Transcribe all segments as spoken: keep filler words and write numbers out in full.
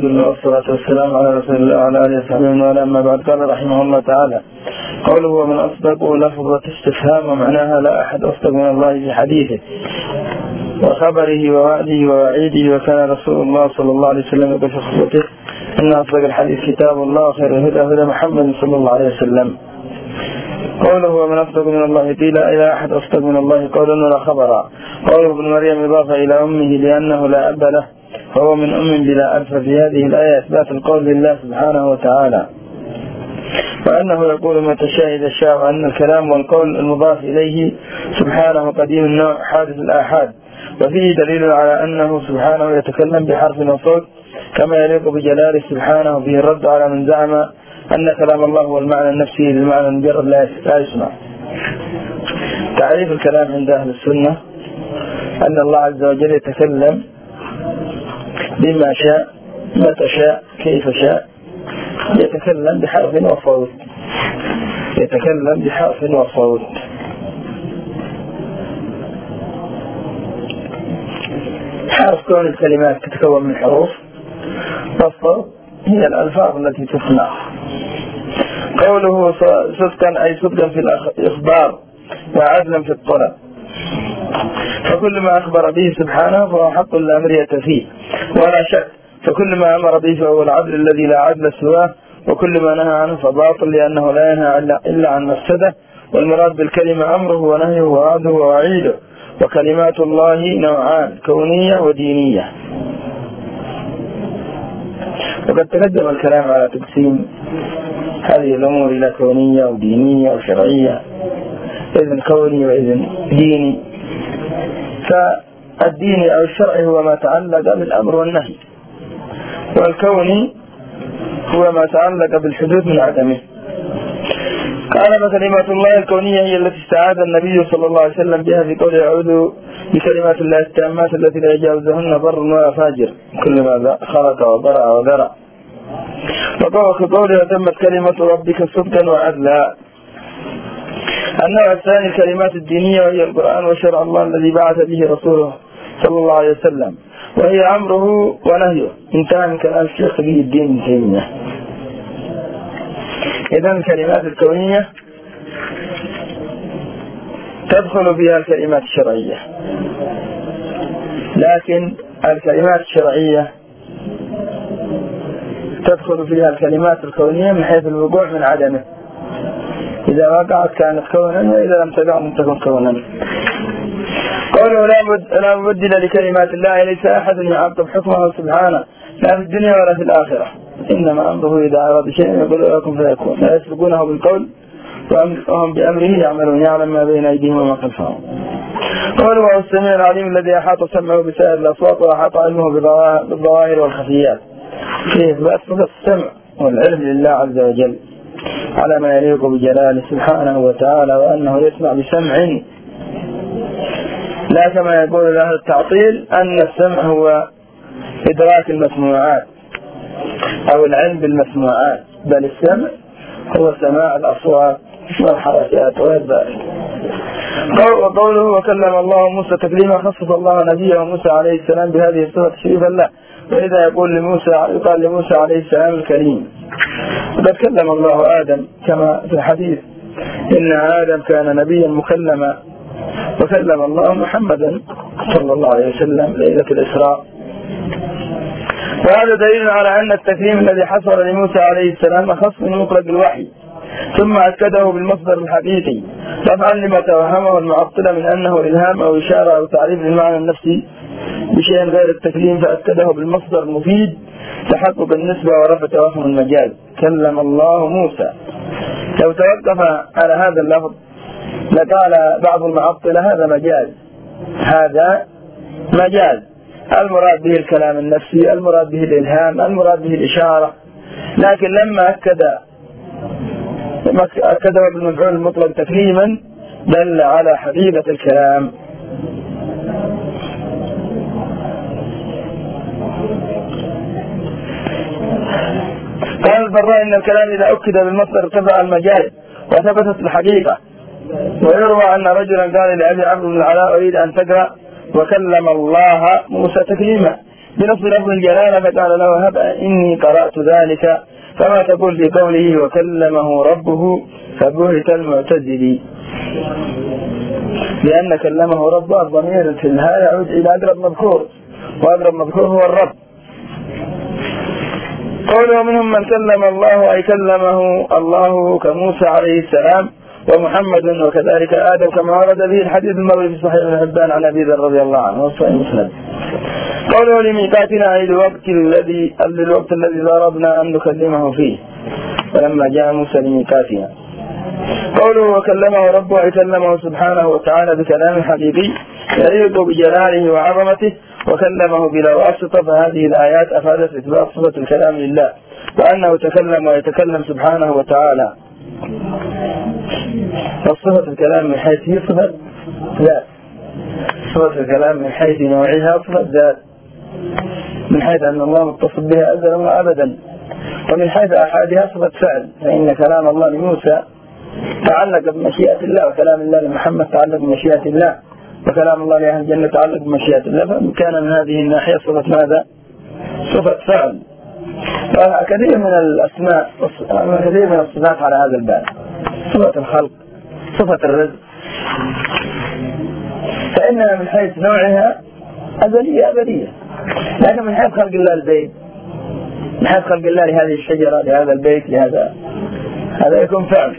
لله والصلاة والسلام على رسول الله وعلى آله وصحبه وسلم. أما بعد، قال رحمه الله تعالى: قوله ومن أصدق لفظة استفهام، ومعناها لا أحد أصدق من الله في حديثه وخبره ووعده ووعيده. وكان رسول الله صلى الله عليه وسلم يقول في خطبته: إن أصدق الحديث كتاب الله، وخير الهدى هدى محمد صلى الله عليه وسلم. قوله ومن أصدق من الله قيل إلى أحد أصدق من الله قولا ولا خبرا. قوله ابن مريم إضافة إلى أمه لأنه لا أب له، فهو من أم بلا أب. في هذه الآية إثبات القول لله سبحانه وتعالى، وأنه يقول ما تشاء إذا شاء، وأن الكلام والقول المضاف إليه سبحانه قديم النوع حادث الآحاد. وفيه دليل على أنه سبحانه يتكلم بحرف وصوت كما يليق بجلاله سبحانه. فيه الرد على من زعم أن كلام الله هو المعنى النفسي للمعنى المجرد لا يسمع. تعريف الكلام عند أهل السنة أن الله عز وجل يتكلم بما شاء متى شاء كيف شاء، يتكلم بحرف وصوت، يتكلم بحرف وصوت. حرف كون الكلمات تتكون من حروف، والصوت هي الألفاظ التي تسمع. قوله صدقا أي صدقا في الإخبار وعدلا في الطلب، فكل ما أخبر به سبحانه فهو حق لا مرية فيه ولا شك، فكل ما أمر به فهو العدل الذي لا عدل سواه، وكل ما نهى عنه فباطل لأنه لا ينهى إلا عن مفسده. والمراد بالكلمة أمره ونهيه ووعده ووعيده. وكلمات الله نوعان: كونية ودينية. وقد تقدم الكلام على تقسيم هذه الأمور إلى كونية ودينية وشرعية، إذن كوني وإذن ديني. فالديني أو الشرعي هو ما تعلق بالأمر والنهي، والكوني هو ما تعلق بالحدود من عدمه. قال: فكلمات الله الكونية هي التي استعاذ النبي صلى الله عليه وسلم بها في قوله: أعوذ بكلمات الله التامات التي لا يجاوزهن بر ولا فاجر، كل ما خلق وبرع وذرع. وفي قوله: تمت كلمة ربك صدقا وعدلا. النوع الثاني الكلمات الدينية، وهي القرآن وشرع الله الذي بعث به رسوله صلى الله عليه وسلم، وهي أمره ونهيه. انتهى من كلام الشيخ تقي الدين ابن تيمية. إذن الكلمات الكونية تدخل فيها الكلمات الشرعية، لكن الكلمات الشرعية تدخل فيها الكلمات الكونية من حيث الوقوع من عدمه. إذا وقعت كانت كونا، وإذا لم تقع لم تكن كونا. قوله: لا مبدل لكلمات الله، ليس أحد يعقب حكمه سبحانه لا في الدنيا ولا في الآخرة، إنما أمره إذا أراد شيئا يقول لكم فيكون. لا يسبقونه بالقول وهم بأمره يعملون، يعلم ما بين أيديهم وما خلفهم. قوله: وهو السميع العليم الذي أحاط سمعه بسائر الأصوات وأحاط علمه بالظواهر والخفيات. فيه إثبات السمع والعلم لله عز وجل على ما يليق بجلاله سبحانه وتعالى، وأنه يسمع بسمع، لا كما يقول أهل التعطيل أن السمع هو إدراك المسموعات أو العلم بالمسموعات، بل السمع هو سماع الأصوات والحركات وغير ذلك. وقوله: وكلم الله موسى تكليما، خصص الله نبيه موسى عليه السلام بهذه الصفة تشريفا له. وإذا يقول لموسى يقال لموسى عليه السلام الكريم. وقد كلم الله آدم كما في الحديث: إن آدم كان نبيا مكلما، وكلم الله محمدا صلى الله عليه وسلم ليلة الإسراء. وهذا دليل على أن التكريم الذي حصل لموسى عليه السلام خاص من مطلق الوحي، ثم أكده بالمصدر الحقيقي طبعا لما توهمه المعطلة من أنه إلهام أو إشارة أو تعريف للمعنى النفسي بشيء غير التكريم، فأكده بالمصدر المفيد تحقق النسبة ورفع توهم المجاز. كلم الله موسى. لو توقف على هذا اللفظ لقال بعض المعطلة هذا مجاز، هذا مجاز، المراد به الكلام النفسي، المراد به الإلهام، المراد به الإشارة. لكن لما أكد أكده بالمفعول المطلق تكريما دل على حقيقة الكلام. قال البراء: إن الكلام إذا أكد بالمصدر ارتفع المجاز وثبتت الحقيقة. ويروى أن رجلا قال لأبي عمرو بن العلاء: أريد أن تقرأ وكلم الله موسى تكليما، بنص لفظ الجلالة فقال له هب إني قرأت ذلك فما تقول في قوله وكلمه ربه فبهت المعتزلي، لأن كلمه ربه الضمير في الهاء يعود إلى أقرب مذكور، وأقرب مذكور هو الرب. قوله منهم من كلم الله أي كلمه الله كموسى عليه السلام ومحمد وكذلك آدم كما ورد به الحديث المروي في صحيح ابن حبان عن أبي ذر رضي الله عنه وصحيح مسلم. قوله لميقاتنا أي الوقت الذي الوقت الذي ضربنا أن نكلمه فيه فلما جاء موسى لميقاتنا. قوله وكلمه ربه أي كلمه سبحانه وتعالى بكلام حقيقي يليق بجلاله وعظمته وكلمه بلا واسطة. فهذه الآيات أفادت إثبات صفة الكلام لله وأنه تكلم ويتكلم سبحانه وتعالى. فصفة الكلام من حيث هي صفة ذات، صفة الكلام من حيث نوعها صفة ذات، من حيث أن الله متصف بها أزلا وأبدا، ومن حيث أحادها صفة فعل، فإن كلام الله لموسى تعلق بمشيئة الله، وكلام الله لمحمد تعلق بمشيئة الله، وكلام الله لأهل الجنة تعلق بمشيئة الله. فكان من هذه الناحية صفة ماذا؟ صفة فعل. كثير من الأسماء كثير من الصفات على هذا الباب، صفة الخلق، صفة الرزق، فإنها من حيث نوعها أزلية أبدية، لكن من حيث خلق الله البيت، من حيث خلق الله لهذه الشجرة لهذا البيت لهذا هذا يكون فعل.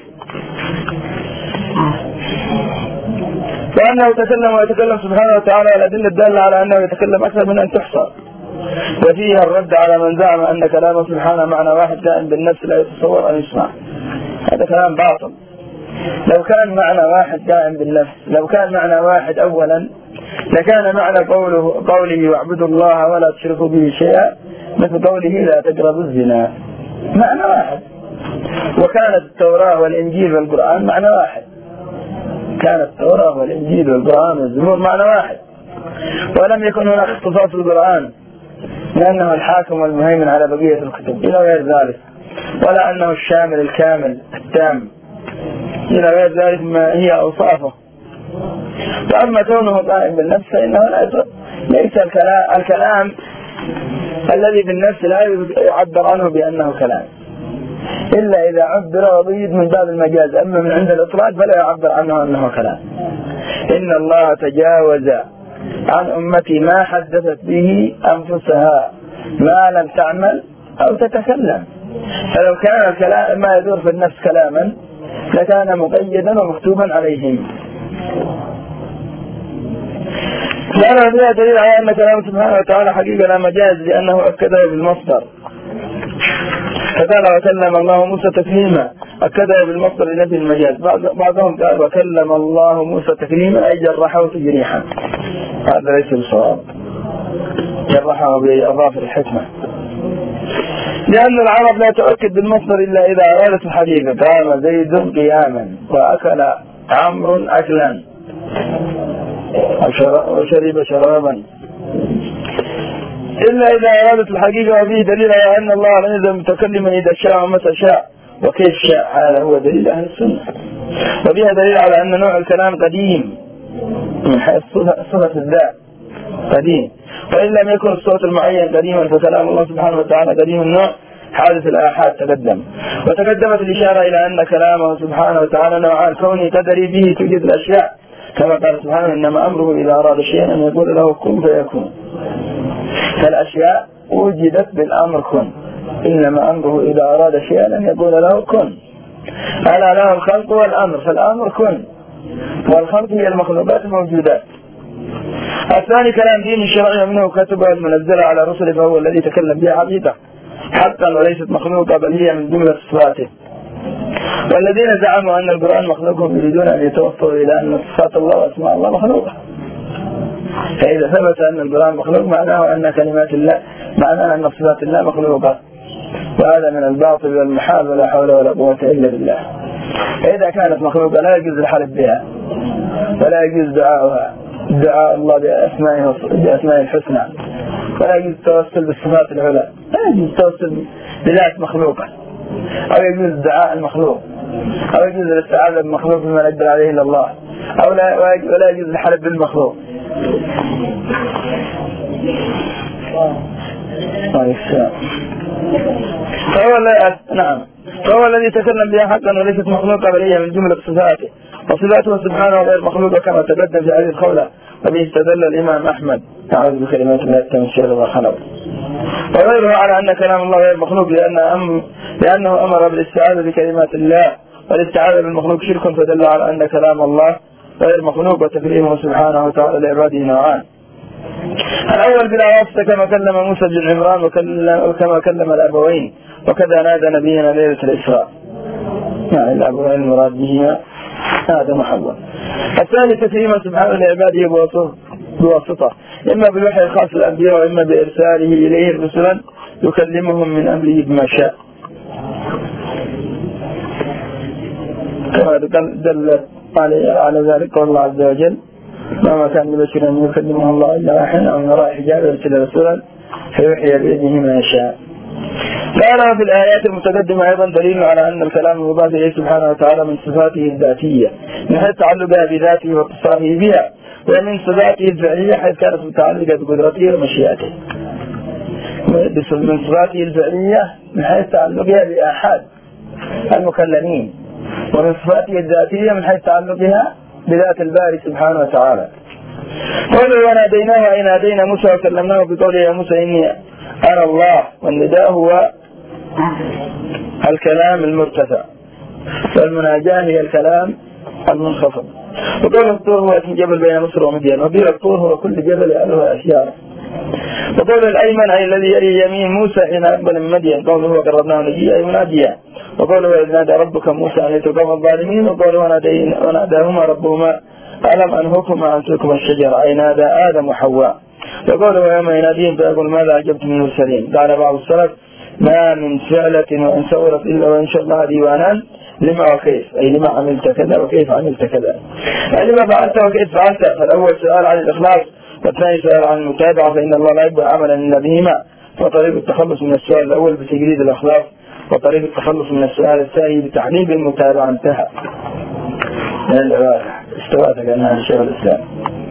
وأنه تكلم ويتكلم سبحانه وتعالى الأدلة الدالة على أنه يتكلم أكثر من أن تحصى، وفيها الرد على من زعم أن كلامه سبحانه معنى واحد كائن بالنفس لا يتصور أن يسمع. هذا كلام باطل. لو كان معنى واحد كائن بالنفس، لو كان معنى واحد أولا لكان معنى قوله قوله واعبدوا الله ولا تشركوا به شيئا مثل قوله لا تقربوا الزنا، معنى واحد. وكانت التوراة والإنجيل والقرآن معنى واحد، كانت التوراة والإنجيل والقرآن والزبور معنى واحد، ولم يكن هناك اختصاص القرآن لأنه الحاكم والمهيمن على بقية الكتب إلى غير ذلك، ولا أنه الشامل الكامل التام إلى غير ذلك ما هي أوصافه. وأما كونه قائم بالنفس فإنه ليس الكلام, الكلام الذي بالنفس لا يعبر عنه بأنه كلام إلا إذا عبر وضيد من باب المجاز، أما من عند الإطلاق فلا يعبر عنه أنه كلام. إن الله تجاوز عن أمتي ما حدثت به أنفسها ما لم تعمل أو تتكلم. فلو كان الكلام ما يدور في النفس كلاما لكان مقيدا ومكتوبا عليهم. لأنه فيها دليل على أن كلام سبحانه وتعالى حقيقة لا مجاز لأنه أكده بالمصدر، فقال وكلم الله موسى تكليما، أكده بالمصدر لنفي المجاز. بعضهم قال وكلم الله موسى تكليما أي جرحه تجريحا، هذا ليس بصواب، جرحه بأظافر الحكمة، لأن العرب لا تؤكد بالمصدر إلا إذا أرادت الحقيقة. قام زيد قياما وأكل عمرو أكلا وشرب شرابا، إلا إذا أرادت الحقيقة. وفيه دليل على أن الله لم يزل متكلما إذا شاء ومتى شاء وكيف شاء، هذا هو دليل أهل السنة. وفيها دليل على أن نوع الكلام قديم من حيث صفة الذات قديم، وإن لم يكن الصوت المعين قديما فكلام الله سبحانه وتعالى قديم النوع حادث الآحاد تقدم. وتقدمت الإشارة إلى أن كلامه سبحانه وتعالى نوعان، كوني قدري به توجد الأشياء كما قال سبحانه إنما أمره إذا أراد شيئا أن يقول له كن فيكون، فالأشياء وجدت بالأمر كن، إنما أمره إذا أراد شيئا أن يقول له كن. ألا له الخلق والأمر، فالأمر كن والخلق هي المخلوقات الموجودات. الثاني كلام دين شرعي منه كتبه المنزل على رسله فهو الذي تكلم بها حقيقة حقا وليست مخلوقة بل هي من جملة صفاته. والذين زعموا أن القرآن مخلوقهم يريدون أن يتوصلوا إلى أن صفات الله وأسماء الله مخلوقة، فإذا ثبت أن القرآن مخلوق معناه أن كلمات الله معناه أن صفات الله مخلوقة، وهذا من الباطل والمحال ولا حول ولا قوة إلا بالله. فإذا كانت مخلوقة لا يجوز الحلف بها ولا يجوز دعاؤها دعاء الله بأسمائه بأسمائه الحسنى، ولا يجوز التوسل بالصفات العلى، لا يجوز التوسل بذات مخلوقة، أو يجوز دعاء المخلوق، أو يجوز الاستعاذة بالمخلوق بما لا يقدر عليه إلا الله، أو لا ولا يجوز الحلف بالمخلوق. فهو نعم فهو الذي تكلم بها حقا وليست مخلوقة بل هي من جملة صفاته، وصفاته سبحانه غير مخلوقة كما تقدم في هذه القولة، وبه استدل الإمام أحمد أعوذ بكلمات الله التامة من شر ما خلق. وغيره على أن كلام الله غير مخلوق لأن أم لأنه أمر بالاستعاذة بكلمات الله، والاستعاذة بالمخلوق شرك، فدل على أن كلام الله غير مخلوق، وتكليمه سبحانه وتعالى لعباده نوعان. الأول بلا واسطة كما كلم موسى بن عمران وكما كلم الأبوين، وكذا نادى نبينا ليلة الإسراء، يعني الأبوين المراد بهما آدم وحواء. الثاني تكليمه سبحانه لعباده بواسطة، إما بالوحي الخاص للأنبياء وإما بإرساله إليهم رسلا يكلمهم من أمره بما شاء، كما دل على ذلك قول الله عز وجل ما كان لبشر أن يكلمه الله إلا وحيا أو من وراء حجاب يرسل رسولا فيوحي بإذنه ما يشاء. قال في الآيات المتقدمة أيضا دليل على أن الكلام المضاف إليه سبحانه وتعالى من صفاته الذاتية من حيث تعلقها بذاته واتصافه بها، ومن صفاته الفعلية حيث كانت متعلقة بقدرته ومشيئته. من صفاته الفعلية من حيث تعلقها بأحد المكلمين، ومن صفاته الذاتية من حيث تعلقها بذات الباري سبحانه وتعالى. قوله وناديناه أي نادينا موسى وكلمناه بقوله يا موسى إني أنا الله، والنداء هو الكلام المرتفع، والمناجاة هي الكلام المنخفض. وقول الطور هو اسم جبل بين مصر ومدين، وقيل الطور هو كل جبل يأله أشياء. وقول الأيمن أي الذي يلي يمين موسى حين أقبل من مدين، قوله وقربناه نجيا أي مناديا. وقوله إذ نادى ربك موسى أن يتقوم الظالمين، وقوله وناداهما ربهما ألم أنهكما عن تلكما الشجرة أي نادى آدم وحواء. وقوله يوم يناديهم فيقول ماذا أجبت من المرسلين. قال بعض السلف ما من فعلة وإن سورت إلا وإن شاء الله ديوانا لما وكيف، أي لما عملت كذا وكيف عملت كذا، يعني لما فعلت وكيف فعلت. فالأول سؤال عن الإخلاص، والثاني سؤال عن المتابعة، فإن الله لا يبقى عملا إلا بهما. وطريق التخلص من السؤال الأول بتجريد الأخلاص، وطريق التخلص من السؤال الثاني بتحليل المتابعة. انتهى من العبادة استوات كأنها لشيخ الإسلام.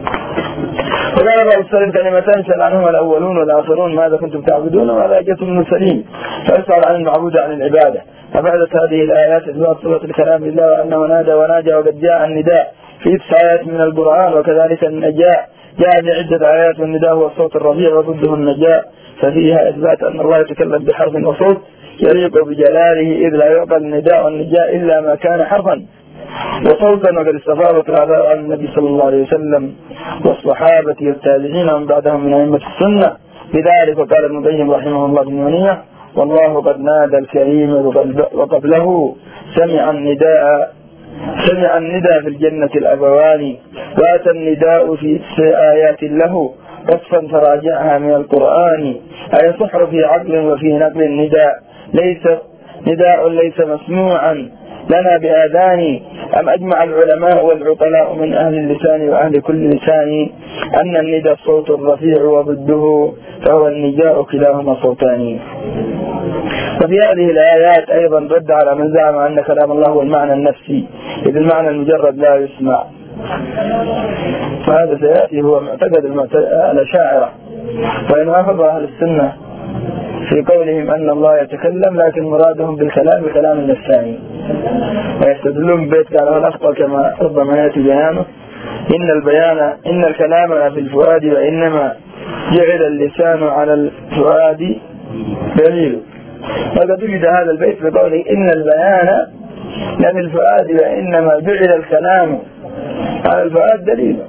وقال بعض السلف كلمتان سأل عنهما الأولون والآخرون ماذا كنتم تعبدون وماذا أجبتم من المرسلين، فيسأل عن المعبود عن العبادة. فبعدت هذه الآيات إثبات صفة الكلام لله وأنه نادى وناجى، وقد جاء النداء في تسع آيات من القرآن، وكذلك النجاء جاء بعدة آيات، والنداء هو الصوت الرفيع وضده النجاء، ففيها إثبات أن الله يتكلم بحرف وصوت يليق بجلاله، إذ لا يقبل النداء والنجاء إلا ما كان حرفا وصوتا. وقد استفاضت على النبي صلى الله عليه وسلم والصحابة والتابعين ومن بعدهم من أئمة السنة بذلك. وقال ابن القيم رحمه الله بالنونية والله قد نادى الكريم وقبله سمع النداء سمع النداء في الجنة الأبوان، وأتى النداء في آيات له وصفا فراجعها من القرآن، أيصح في عقل وفي نقل النداء ليس نداء ليس مسموعا لنا بآذان، أم أجمع العلماء والعقلاء من أهل اللسان وأهل كل لسان أن النداء الصوت الرفيع وضده فهو النداء كلاهما صوتان. وفي هذه الآيات أيضا رد على من زعم أن كلام الله هو المعنى النفسي، إذ المعنى المجرد لا يسمع، فهذا سيأتي هو معتقد الأشاعرة. وإن أخذ أهل السنة في قولهم أن الله يتكلم لكن مرادهم بالكلام بكلام النفساني، ويستدلون بيت قال الأخطأ كما ربما يأتي بيانه إن البيان إن الكلام في الفؤاد وإنما جعل اللسان على الفؤاد دليل. وقد وجد هذا البيت بقوله إن البيان لفي الفؤاد وإنما جعل الكلام على الفؤاد دليل.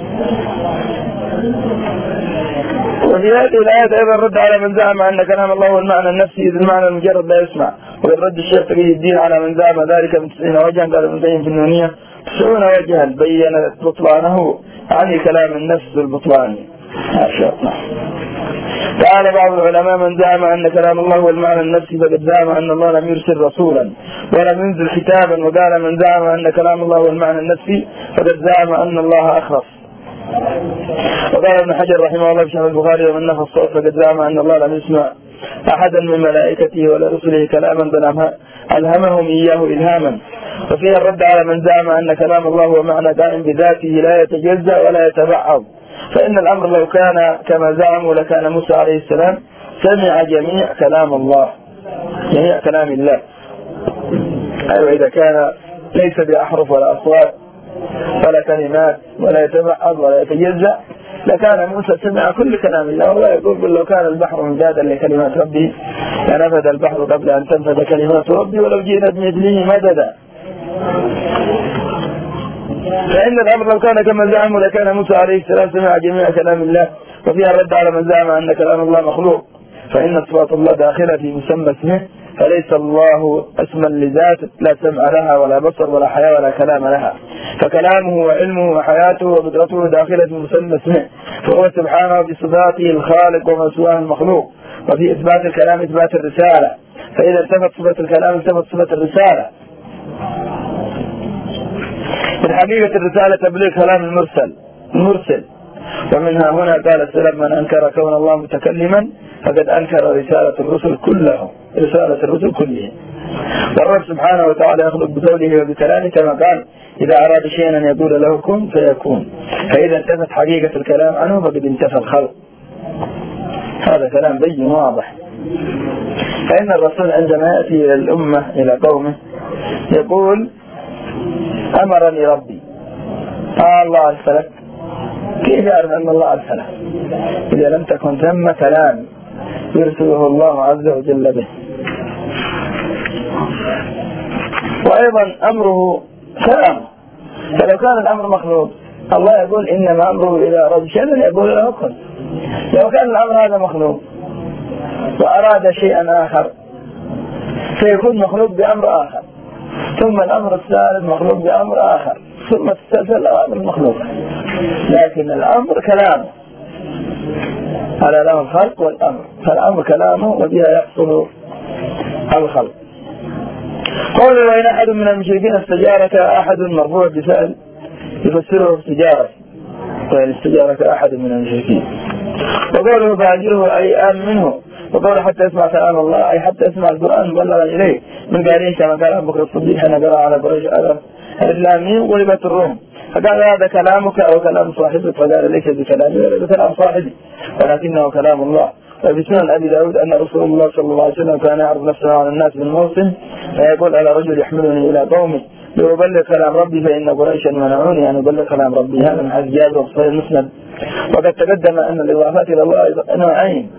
وفي هذه الآيات أيضا رد على من زعم أن كلام الله هو المعنى النفسي، إذ المعنى المجرد لا يسمع. وقد رد الشيخ تقي الدين على من زعم ذلك من تسعين وجها، قال ابن القيم في النونية تسعون وجها بين بطلانه عن كلام النفس البطلاني. ما شاء الله. قال بعض العلماء من زعم أن كلام الله هو المعنى النفسي فقد زعم أن الله لم يرسل رسولا ولم ينزل كتابا. وقال من زعم أن كلام الله هو المعنى النفسي فقد زعم أن الله أخرس. وقال ابن حجر رحمه الله في شرح البخاري ومن نفى الصوت فقد زعم أن الله لم يسمع أحدا من ملائكته ولا رسله كلاما بل ألهمهم إياه إلهاما. وفيها الرد على من زعم أن كلام الله هو معنى دائم بذاته لا يتجزأ ولا يتبعض، فإن الأمر لو كان كما زعموا لكان موسى عليه السلام سمع جميع كلام الله، جميع كلام الله. أيوة إذا كان ليس بأحرف ولا أصوات ولا كلمات ولا يتبعض ولا يتجزأ لكان موسى سمع كل كلام الله. الله يقول لو كان البحر مدادا لكلمات ربي لنفد البحر قبل أن تنفد كلمات ربي ولو جئنا بمثله مددا. فإن الأمر لو كان كما زعموا لكان موسى عليه السلام سمع جميع كلام الله. وفيها الرد على من زعم أن كلام الله مخلوق، فإن صفات الله داخلة في مسمى اسمه، فليس الله اسما لذات لا سمع لها ولا بصر ولا حياة ولا كلام لها، فكلامه وعلمه وحياته وقدرته داخلة في مسمى اسمه، فهو سبحانه بصفاته الخالق وما سواه المخلوق. وفي إثبات الكلام إثبات الرسالة، فإذا انتفت صفة الكلام انتفت صفة الرسالة. من حقيقة الرسالة تبليغ كلام المرسل المرسل ومنها هنا قال السلام من أنكر كون الله متكلما فقد أنكر رسالة الرسل كلهم، رسالة الرسل كلهم. والرب سبحانه وتعالى يخلق بقوله وبكلامه كما قال إذا أراد شيئا أن يقول له كن فيكون، فإذا انتفت حقيقة الكلام عنه فقد انتفى الخلق. هذا كلام بين واضح. فإن الرسول عندما يأتي إلى الأمة إلى قومه يقول أمرني ربي. آه الله أرسلك. كيف يعرف أن الله أرسله إذا لم تكن ثم كلام يرسله الله عز وجل به؟ وأيضا أمره كلام، فلو كان الأمر مخلوق الله يقول إنما أمره إذا أراد شيئا يقول له كن. لو كان الأمر هذا مخلوق وأراد شيئا آخر سيكون مخلوق بأمر آخر، ثم الأمر الثالث مخلوق بأمر آخر، ثم تستلزم الأمر المخلوق. لكن الأمر كلامه على له الخلق والأمر، فالأمر كلامه وبها يحصل الخلق. قول وإن أحد من المشركين استجارك أحد مرفوع بفعل يفسره استجارة، وإن استجارك أحد من المشركين. وقوله فأجره أي آن منه، وقوله حتى يسمع كلام الله أي حتى يسمع القرآن مبلغا إليه من قارين كما قال أبو بكر الصديق حين قرأ على قريش ألف الإسلاميين غلبت الروم، فقال هذا كلامك أو كلام صاحبك؟ فقال ليس بكلامي ولا بكلام صاحبي ولكنه كلام الله. وفي سنن أبي داود أن رسول الله صلى الله عليه وسلم كان يعرض نفسه على الناس بالموسم فيقول على رجل يحملني إلى قومي لأبلغ كلام ربي فإن قريشا منعوني أن أبلغ كلام ربي. هذا من حديث جابر وصحيح المسند. وقد تقدم أن الإضافات إلى الله نوعين،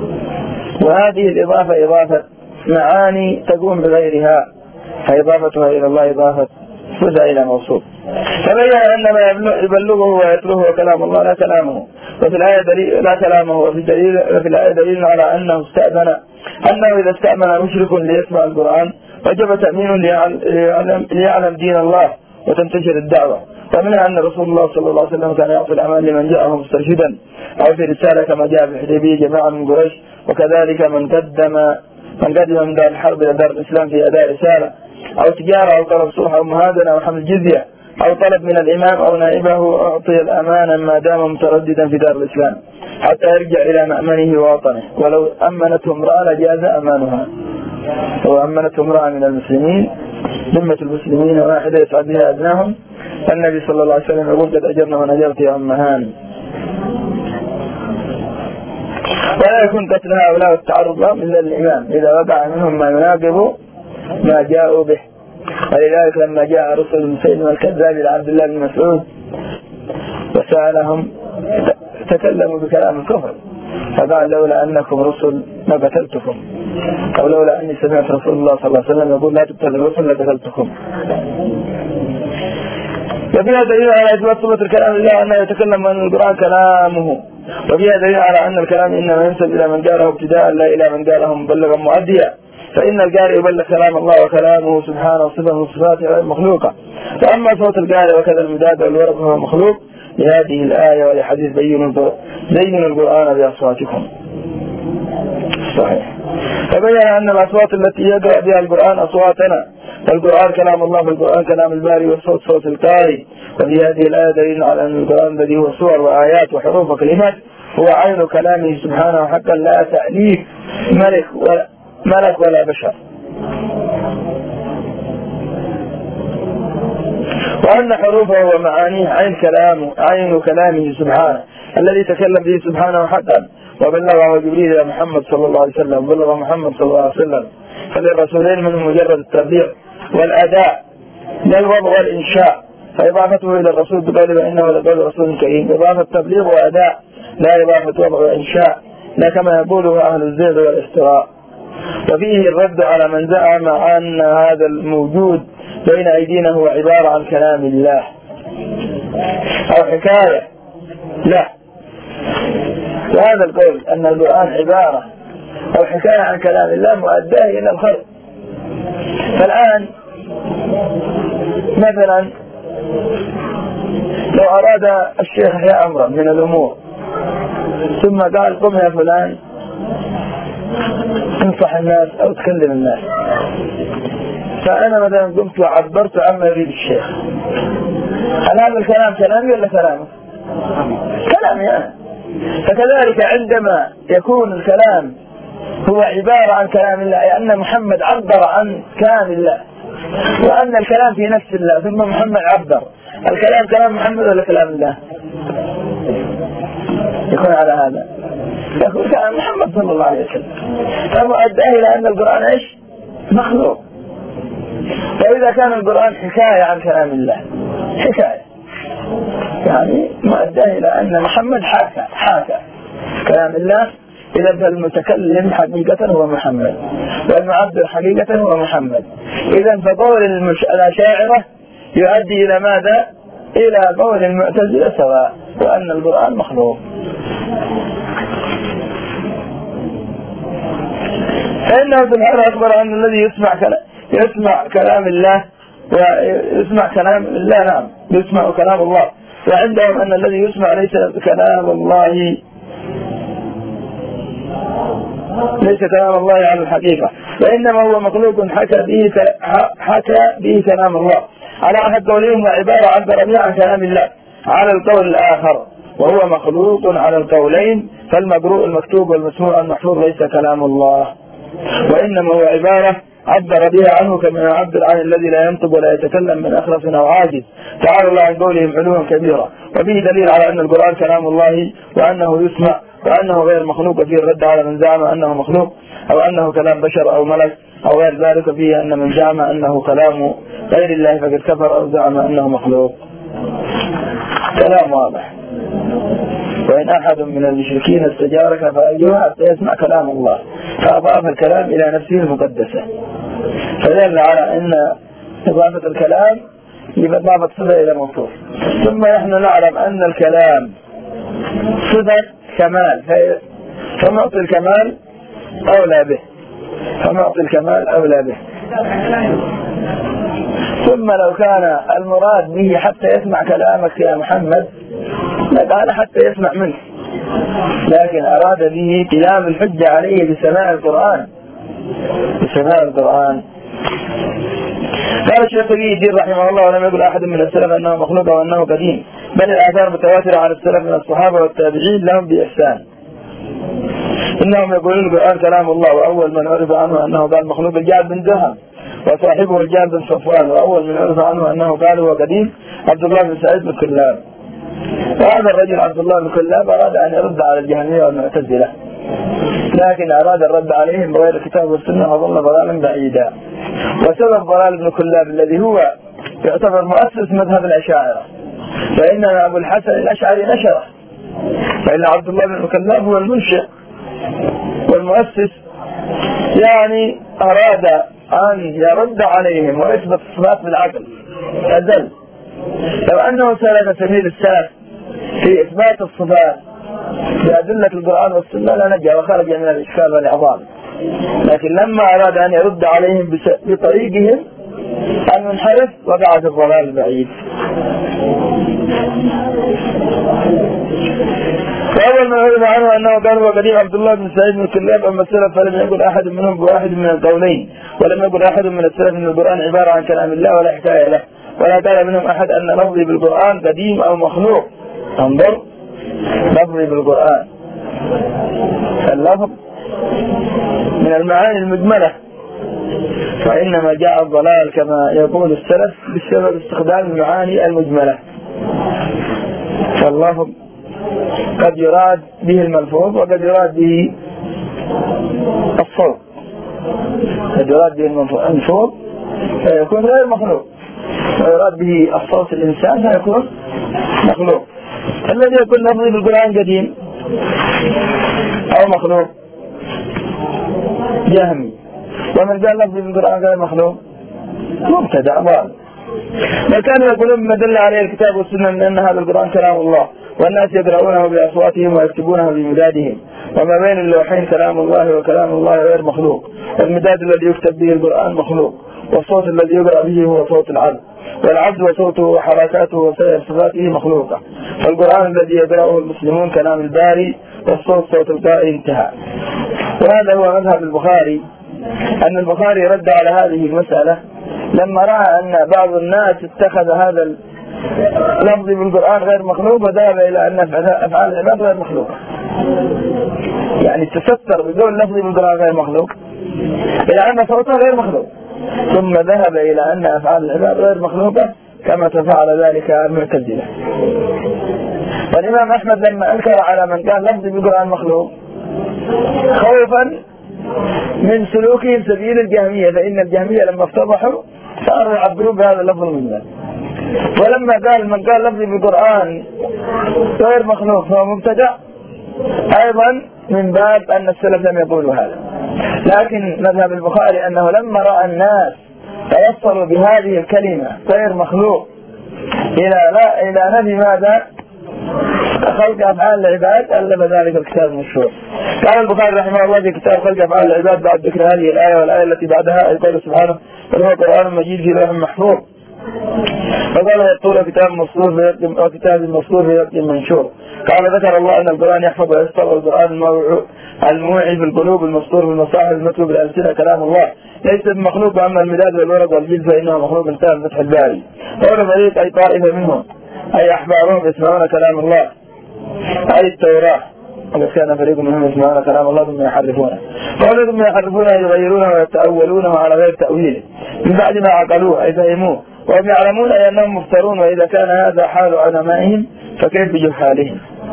وهذه الإضافة إضافة معاني تقوم بغيرها، فإضافتها إلى الله إضافة صفة إلى موصوف. فبين أن ما يبلغه ويتلوه كلام الله لا كلامه، وفي الآية دليل لا كلامه، وفي دليل وفي الآية دليل على أنه استأذن أنه إذا استأمن مشرك ليسمع القرآن وجب تأمين ليعلم, ليعلم دين الله وتنتشر الدعوة. ومنها أن رسول الله صلى الله عليه وسلم كان يعطي الأمان لمن جاءه مسترشدا أو في رسالة كما جاء في الحديبية جماعة من قريش، وكذلك من قدم من قدم من دار الحرب إلى دار الإسلام في أداء رسالة أو تجارة أو طلب صلح أو مهادنة أو حمل جزية أو طلب من الإمام أو نائبه أعطي الأمان ما دام مترددا في دار الإسلام حتى يرجع إلى مأمنه ووطنه. ولو أمنته امرأة لجاز أمانها، لو أمنته امرأة من المسلمين ذمة المسلمين واحدة يسعد بها أبناهم. النبي صلى الله عليه وسلم يقول قد أجرنا من أجرت يا أم هاني. ولا يكون قتل هؤلاء والتعرض لهم إلا الإمام إذا وقع منهم ما يناقض ما جاءوا به. ولذلك لما جاء رسل مسيلمة الكذاب إلى عبد الله بن مسعود وسألهم تكلموا بكلام الكفر فقال لولا أنكم رسل ما قتلتكم، أو لولا أني سمعت رسول الله صلى الله عليه وسلم يقول لا تقتل الرسل لقتلتكم. وفيها دليل على إثبات صفة الكلام لله أنه يتكلم عن القرآن كلامه، وفيها دليل على أن الكلام إنما ينسب إلى من قاله ابتداء لا إلى من قاله مبلغا مؤديا، فإن القارئ يبلغ كلام الله وكلامه سبحانه صفة من صفاته غير مخلوقة. فأما صوت القارئ وكذا المداد والورق هو مخلوق لهذه الآية ولحديث بينوا القرآن بأصواتكم صحيح. فبين أن الأصوات التي يقرأ بها القرآن أصواتنا، فالقرآن كلام الله والقرآن كلام الباري والصوت صوت القارئ. وفي هذه الآية دليل على أن القرآن الذي هو صور وآيات وحروف وكلمات هو عين كلامه سبحانه حقا لا تأليف ملك ولا ملك ولا بشر. وأن حروفه ومعانيه عين كلامه عين كلامه سبحانه الذي تكلم به سبحانه حقا وبلغه جبريل إلى محمد صلى الله عليه وسلم وبلغه محمد صلى الله عليه وسلم، فللرسولين منهم مجرد التبليغ والأداء لا الوضع والإنشاء، فإضافته إلى الرسول بقوله إنه لقول رسول كريم إضافة تبليغ وأداء لا إضافة وضع وإنشاء، لا كما يقوله أهل الزيغ والافتراء. وفيه الرد على من زعم أن هذا الموجود بين أيدينا هو عبارة عن كلام الله أو حكاية، لا، وهذا القول أن القرآن عبارة أو حكاية عن كلام الله مؤداه إلى الخلق. فالآن مثلا لو أراد الشيخ يحيى أمرا من الأمور ثم قال قم يا فلان انصح الناس أو تكلم الناس، فأنا مثلا قمت وعبرت عما يريد الشيخ، هل هذا الكلام كلامي ولا كلامه؟ كلامي أنا. فكذلك عندما يكون الكلام هو عبارة عن كلام الله، أي أن محمد عبر عن كلام الله وأن الكلام في نفس الله ثم محمد عبر، الكلام كلام محمد ولا كلام الله؟ يكون على هذا يكون كلام محمد صلى الله عليه وسلم، فمؤداه إلى أن القرآن إيش؟ مخلوق. فإذا كان القرآن حكاية عن كلام الله، حكاية يعني مؤداه إلى أن محمد حاكى حاكى كلام الله، إذا فالمتكلم حقيقة هو محمد والمعبر حقيقة هو محمد. إذا فقول الأشاعرة يؤدي إلى ماذا؟ إلى قول المعتزلة سواء، وأن القرآن مخلوق. فإنه سبحانه أخبر أن الذي يسمع كلام يسمع كلام الله ويسمع كلام الله، نعم يسمع كلام الله، وعندهم أن الذي يسمع ليس كلام الله ليس كلام الله على الحقيقة، وإنما هو مخلوق حكى به حكى به كلام الله على أحد قولهم وعبارة عن ربيع عن كلام الله على القول الآخر، وهو مخلوق على القولين، فالمقروء المكتوب والمسموع المحفوظ ليس كلام الله، وإنما هو عبارة عبر بها عنه كما يعبر عن الذي لا ينطق ولا يتكلم من أخرس أو عاجز، تعالى الله عن قولهم علوا كبيرا. وفيه دليل على أن القرآن كلام الله وأنه يسمع وأنه غير مخلوق، فيه الرد على من زعم أنه مخلوق أو أنه كلام بشر أو ملك أو غير ذلك، فيه أن من زعم أنه كلام غير الله فقد كفر أو زعم أنه مخلوق. كلام واضح. وإن أحد من المشركين استجارك فأيها حتى يسمع كلام الله، فأضاف الكلام إلى نفسه المقدسة، فدل على أن إضافة الكلام إضافة صفة إلى موصوف. ثم نحن نعلم أن الكلام صفة كمال، فمعطي الكمال أولى به، فمعطي الكمال أولى به. ثم لو كان المراد به حتى يسمع كلامك يا محمد لقال حتى يسمع منه، لكن أراد به قيام الحجة عليه بسماع القرآن بسماع القرآن. قال الشيخ تقي الدين رحمه الله: ولم يقل أحد من السلف أنه مخلوق وأنه قديم، بل الآثار متواترة على السلف من الصحابة والتابعين لهم بإحسان، إنهم يقولون القرآن كلام الله، وأول من عرف عنه أنه قال مخلوق الجعد بن درهم وصاحبه الجعد بن صفوان، وأول من عرف عنه أنه قال هو قديم عبد الله بن سعيد بن كلاب. وهذا الرجل عبد الله بن كلاب أراد أن يرد على الجهمية والمعتزلة، لكن أراد الرد عليهم بغير الكتاب والسنة وظل ضلالا بعيدا. وسبب ضلال ابن كلاب الذي هو يعتبر مؤسس مذهب الأشاعرة، فإن أبو الحسن الأشعري نشره، فإن عبد الله بن كلاب هو المنشئ والمؤسس، يعني أراد أن يرد عليهم ويثبت الصفات بالعقل أزل. لو أنه سلك سبيل السلف في إثبات الصفات بأدلة القرآن والسنة لنجا وخرج من الإشكال والإعظام، لكن لما أراد أن يرد عليهم بطريقهم المنحرف وقع في الضلال البعيد. فأول ما عرف عنه أنه قال هو قديم عبد الله بن سعيد بن كلاب، أما السلف فلم يقل أحد منهم بواحد من القولين، ولم يقل أحد من السلف أن القرآن عبارة عن كلام الله ولا حكاية له، ولا قال منهم أحد أن لفظي بالقرآن قديم أو مخلوق. انظر، لفظي بالقرآن اللفظ من المعاني المجملة، فإنما جاء الضلال كما يقول السلف بسبب استخدام المعاني المجملة، فاللفظ قد يراد به الملفوظ وقد يراد به الصوت. قد يراد به الملفوظ فيكون غير مخلوق، ويراد به الصوت الإنسان فيكون مخلوق. الذي يكون لفظي بالقرآن قديم أو مخلوق جهمي، ومن قال لفظي بالقرآن غير مخلوق مبتدع ضال. وكانوا يقولون بما دل عليه الكتاب والسنة من أن هذا القرآن كلام الله، والناس يقرؤونه بأصواتهم ويكتبونه بمدادهم، وما بين اللوحين كلام الله وكلام الله غير مخلوق، والمداد الذي يكتب به القرآن مخلوق، والصوت الذي يقرأ به هو صوت العبد، والعبد وصوته وحركاته وسائر صفاته مخلوقة، فالقرآن الذي يقرأه المسلمون كلام الباري، والصوت صوت القارئ. انتهى. وهذا هو مذهب البخاري، أن البخاري رد على هذه المسألة لما رأى أن بعض الناس اتخذ هذا اللفظ بالقرآن غير مخلوق وذهب إلى أن أفعال العباد غير مخلوقة، يعني تستر بدون لفظ بالقرآن غير مخلوق إلى أن صوته غير مخلوق، ثم ذهب إلى أن أفعال العباد غير مخلوقة كما تفعل ذلك المعتزلة. والإمام أحمد لما أنكر على من قال لفظ بالقرآن مخلوق خوفا من سلوكهم سبيل الجهمية، فإن الجهمية لما افتضحوا صاروا يعبرون بهذا اللفظ المجمل، ولما قال من قال لفظ بالقرآن غير مخلوق فهو مبتدع أيضا من باب أن السلف لم يقولوا هذا. لكن مذهب البخاري أنه لما رأى الناس توصلوا بهذه الكلمة غير مخلوق إلى لا إلى نفي ماذا؟ خلق أفعال العباد، ألف ذلك الكتاب المشهور. قال البخاري رحمه الله في كتاب خلق أفعال العباد بعد ذكر هذه الآية والآية التي بعدها يقول سبحانه بل هو قرآن مجيد في لوح محفوظ، فقال يطول كتاب مسطور وكتاب مسطور في وقت منشور. قال ذكر الله أن القرآن يحفظ ويسطر، والقرآن الموعي في القلوب المسطور في المصاحف المكتوب بالألسنة كلام الله ليس بمخلوق، وأما المداد والورق والجلد فإنه مخلوق انتهى فتح الباري. قول فريق أي طائفة منهم أي أحبارهم يسمعون كلام الله أي التوراة، وقد كان فريق منهم يسمعون كلام الله ثم يحرفونه، قولوا ثم يحرفونه يغيرونه ويتأولونه على غير تأويله من بعد ما عقلوه أي فهموه، وهم يعلمون أي أنهم مفترون، وإذا كان هذا حال علمائهم فكيف بجهالهم؟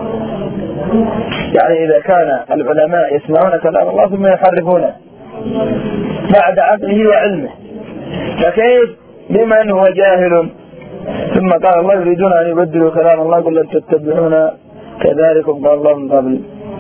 يعني إذا كان العلماء يسمعون كلام الله ثم يحرفونه بعد عقله وعلمه فكيف بمن هو جاهل؟ ثم قال الله يريدون أن يبدلوا كلام الله قل لن تتبعون كذلك قال الله من قبل.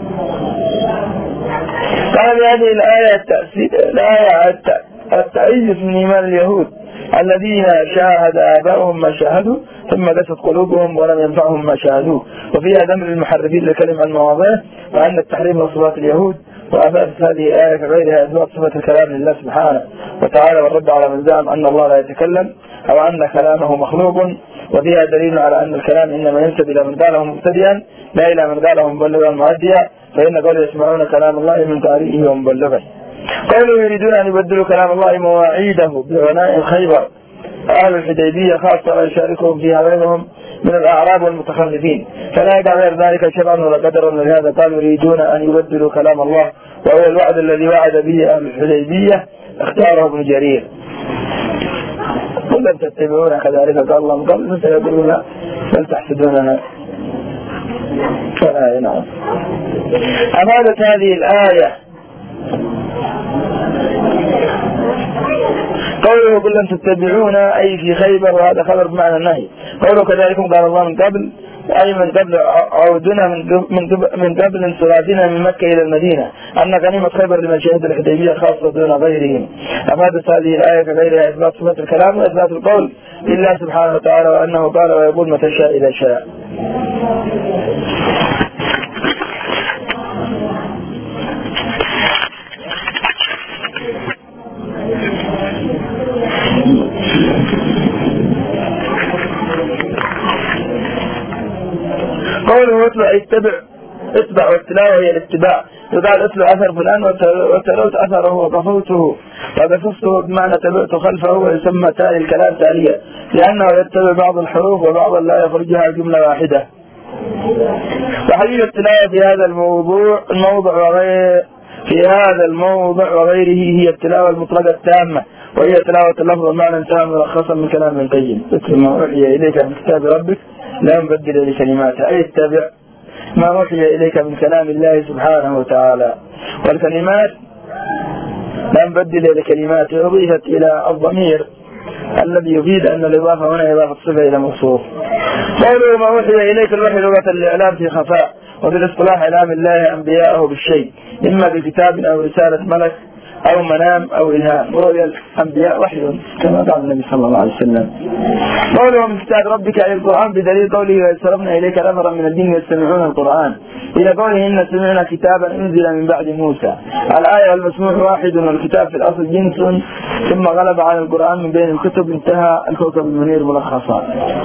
قال هذه الآية الآية التأيس من إيمان اليهود الذين شاهد آباؤهم ما شاهدوا ثم قست قلوبهم ولم ينفعهم ما شاهدوه، وفيها دمر المحرفين لكلمة عن مواضعه وأن التحريم من صفات اليهود، وأفادت هذه الآية كغيرها إثبات صفة الكلام لله سبحانه وتعالى والرد على من زعم أن الله لا يتكلم أو أن كلامه مخلوق، وفيها دليل على أن الكلام إنما ينسب إلى من قاله مبتدئا لا إلى من قاله مبلغا مؤديا، فإن قولوا يسمعون كلام الله من تاريخه ومبلغه. قولوا يريدون أن يبدلوا كلام الله مواعيده بغناء خيبر أهل الحديبية خاصة ويشاركهم فيها غيرهم من الأعراب والمتخلفين، فلا يقع غير ذلك شرعا ولا قدرا، لهذا قالوا يريدون أن يبدلوا كلام الله، وهو الوعد الذي وعد به أهل الحديبية اختاره ابن جرير. قل لن تتبعون كذلك قال الله من قبل فسيقولون بل تحسدوننا. فلا ينعم. أفادت هذه الآية قوله قل لن تتبعون أي في خيبر، وهذا خبر بمعنى النهي. قوله كذلك قال الله من قبل أي من قبل عودنا من قبل انصرافنا من مكة إلى المدينة، أن غنيمة خيبر لمن شهد الحديبية خاصة دون غيرهم. أفادت هذه الآية كغيرها إثبات صفة الكلام وإثبات القول لله سبحانه وتعالى، وأنه قال ويقول متى شاء إذا شاء. قوله اتبع اتبع اتبع والتلاوة هي الاتباع، يقال اتبع أثر فلان وتلوت أثره وقفوته وقفصته بمعنى تبعت خلفه، ويسمى تالي الكلام تاليا لأنه يتبع بعض الحروف وبعضا لا يخرجها جملة واحدة. وحديث التلاوة في هذا الموضوع الموضع وغير في هذا الموضع وغيره هي التلاوة المطلقة التامة، وهي تلاوة اللفظ والمعنى تام ملخصا من كلام ابن القيم. اتل ما أوحي إليك من كتاب ربك لا مبدل لكلماته، أي اتبع ما أوحي إليك من كلام الله سبحانه وتعالى. والكلمات لا نبدل إلى كلمات أضيفت إلى الضمير الذي يفيد أن الإضافة هنا إضافة صفة إلى موصوف. قوله ما أوحي إليك الوحي لغة الإعلام في خفاء، وفي الاصطلاح إعلام الله أنبياءه بالشيء إما بكتاب أو رسالة ملك أو منام أو إلهام. ورؤيا الأنبياء وحي كما قال النبي صلى الله عليه وسلم. قوله من كتاب ربك أي القرآن بدليل قوله ويسربنا إليك نفرا من الجن يستمعون القرآن إلى قوله إن سمعنا كتابا أنزل من بعد موسى. الآية المسموع واحد والكتاب في الأصل جنس ثم غلب على القرآن من بين الكتب انتهى الكوكب المنير ملخصا.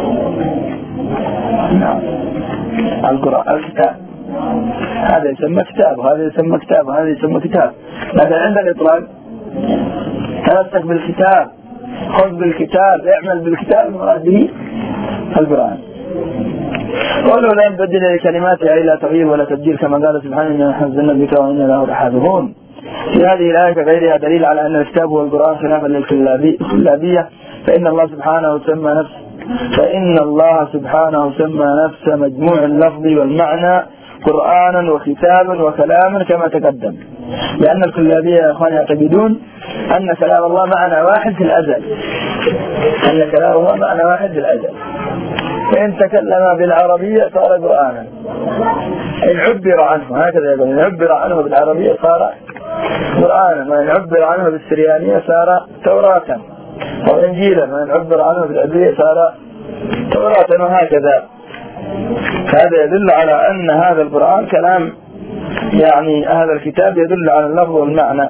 نعم القرآن الكتاب هذا يسمى كتاب وهذا يسمى كتاب وهذا يسمى كتاب، لكن عند الإطلاق تمسك بالكتاب، خذ بالكتاب، اعمل بالكتاب المراد به القرآن. قوله لا نبدل لكلماتها إلا تغيير ولا تبديل كما قال سبحانه إنا نحن نزلنا الذكر وإنا له لحافظون. في هذه الآية كغيرها دليل على أن الكتاب والقرآن خلافا للكلابية، فإن الله سبحانه سمى نفس فإن الله سبحانه سمى نفس مجموع اللفظ والمعنى قرآنا وكتابا وكلاما كما تقدم، لأن الكلابية يا أخواني يعتقدون أن كلام الله معنى واحد في الأزل، أن كلام الله معنى واحد في الأزل. فإن تكلم بالعربية صار قرآنا، إن عبر عنه هكذا يقول، إن عبر عنه بالعربية صار قرآنا، وإن عبر عنه بالسريانية صار توراة، أو إنجيلا، وإن عبر عنه بالعبرية صار توراة، وهكذا. هذا يدل على أن هذا القرآن كلام، يعني هذا الكتاب يدل على اللفظ والمعنى.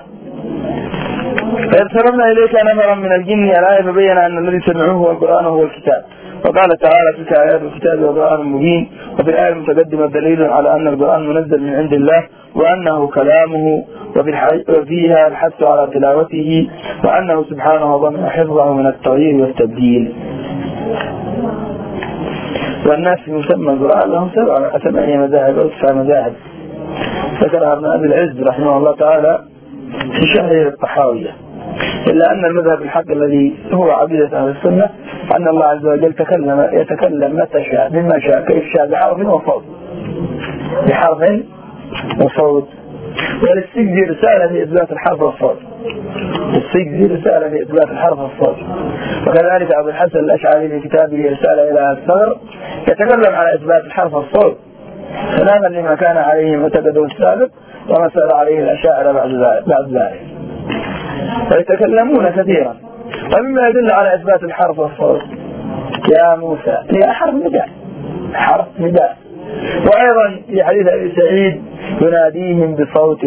فيرسلنا إليك نفرا من الجن. الآية فبين أن الذي سمعوه هو القرآن وهو الكتاب، وقال تعالى تلك آيات الكتاب وقرآن مبين. وفي الآية المتقدمة دليل على أن القرآن منزل من عند الله وأنه كلامه، وفيها الحث على تلاوته، وأنه سبحانه ضمن حفظه من التغيير والتبديل. والناس يسمى القرآن لهم سبع ثمانية مذاهب أو تسع مذاهب ذكرها ابن أبي العز رحمه الله تعالى في شرحه الطحاوية، إلا أن المذهب الحق الذي هو عقيدة أهل السنة أن الله عز وجل تكلم يتكلم متى شاء مما شاء كيف شاء بحرف وصوت، بحرف وصوت. وللسجد رسالة في إثبات الحرف والصوت، السجد رسالة في إثبات الحرف والصوت. وكذلك أبو الحسن الأشعري في كتابه رسالة إلى الثغر يتكلم على إثبات الحرف والصوت تماما لما كان عليه معتقده السابق وما سار عليه الأشاعرة بعد ذلك، ويتكلمون كثيرا. ومما يدل على إثبات الحرف والصوت يا موسى هي حرف نداء، حرف نداء. وأيضا في حديث أبي سعيد يناديهم بصوت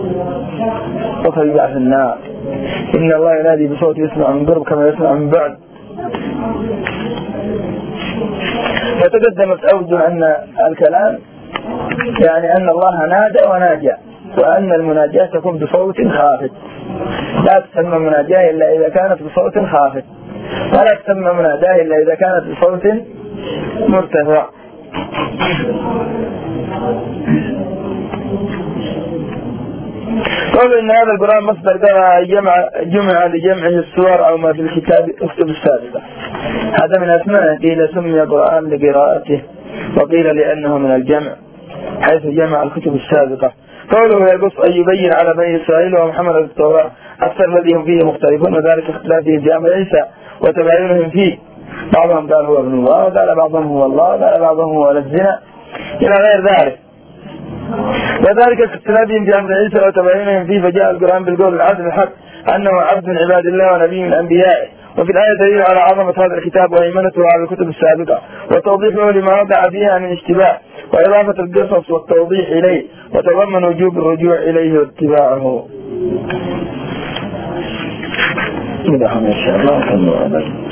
وفيبع في النار، إن الله ينادي بصوت يسمع من قرب كما يسمع من بعد. فتقدمت أوجه أن الكلام يعني أن الله نادى وناجى، وأن المناجاة تكون بصوت خافت، لا تسمى مناجاة إلا إذا كانت بصوت خافت، ولا تسمى مناجاة إلا إذا كانت بصوت مرتفع. قالوا إن هذا القرآن مصدر جمع جمع لجمعه السور أو ما في الكتاب اكتب السابقة. هذا من أسماء، قيل سمي القرآن لقراءته، وقيل لأنه من الجمع حيث جمع الكتب السابقة. قوله يقص أن يبين على بني إسرائيل ومحمد التوراة أكثر الذي هم فيه مختلفون، وذلك اختلافهم في أمر عيسى وتباينهم فيه، بعضهم قال هو ابن الله، وقال بعضهم هو الله، وقال بعضهم هو ولد الزنا إلى غير ذلك. وذلك اختلافهم في أمر عيسى وتباينهم فيه، فجاء القرآن بالقول العدل الحق أنه عبد من عباد الله ونبي من أنبيائه. وفي الآية دليل على عظمة هذا الكتاب وهيمنته على الكتب السابقة، وتوضيحه لما وقع فيها من اشتباه، وإضافة القصص والتوضيح إليه، وتضمن وجوب الرجوع إليه واتباعه. إذا هم إن شاء الله